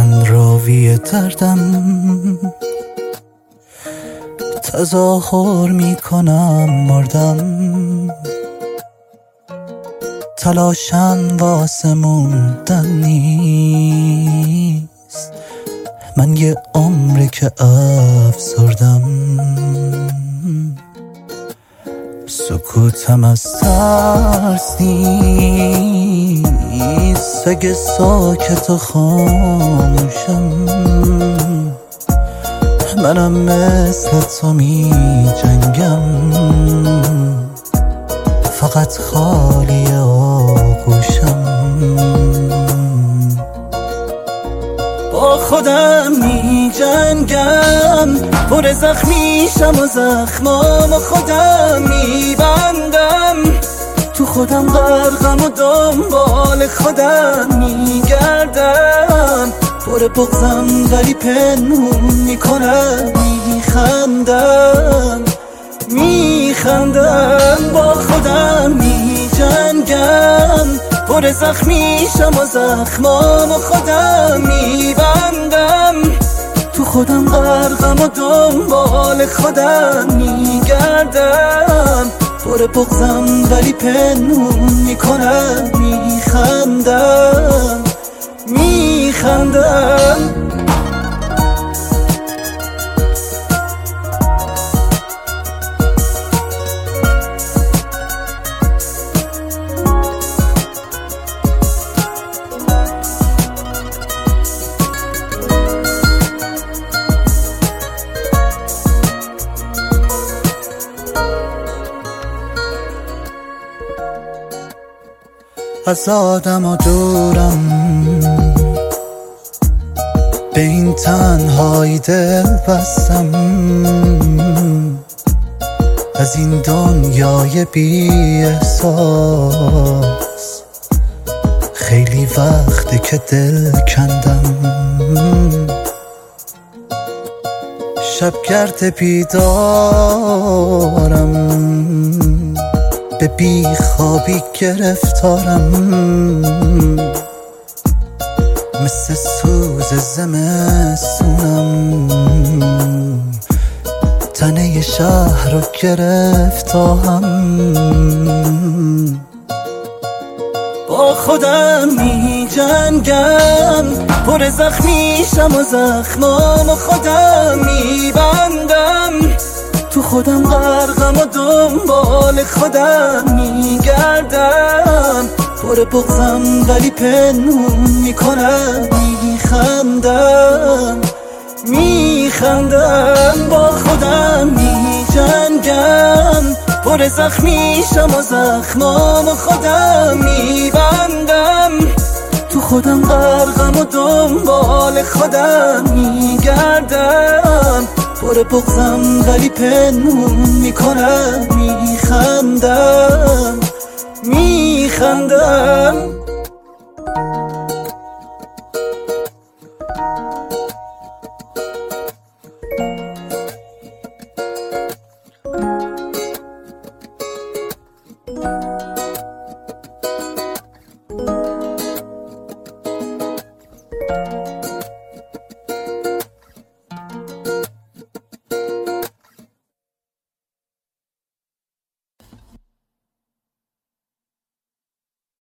من راوی دردم، تظاهر میکنم مردم، تلاشم واسه موندن نیست، من یه عمره که افسردم، سکوتم از ترس نیست، اگه ساکت و خاموشم، منم مثل تو می جنگم، فقط خالی آغوشم، با خودم می جنگم، پر زخمیشم و زخمامو خودم می بندم، تو خودم غرقم و دنبال خودم می گردم، پر بغضم ولی پنهون میکنم، میخندم، با خودم می جنگم، پر زخمیشم و زخمامو خودم می بندم، تو خودم غرقم و دنبال خودم می گردم، پر بغضم ولی پنهون میکنم، میخندم. از آدم و دورم، به این تنهایی دل بستم، از این دنیای بی احساس خیلی وقته که دل کندم، شبگرد بیدارم، به بی خوابی گرفتارم، مثل سوز زمستونم، تنه شهر رو گرفتم، با خودم می جنگم، پر زخمیشم و زخمامو خودم می بندم، تو خودم غرقم و دنبال خودم می گردم، پر بغضم ولی پنهون میکنم، میخندم، با خودم می جنگم، پر زخمیشم و زخمامو خودم می بندم، تو خودم غرقم و دنبال خودم می گردم، پر بغضم ولی پنهون میکنم، میخندم.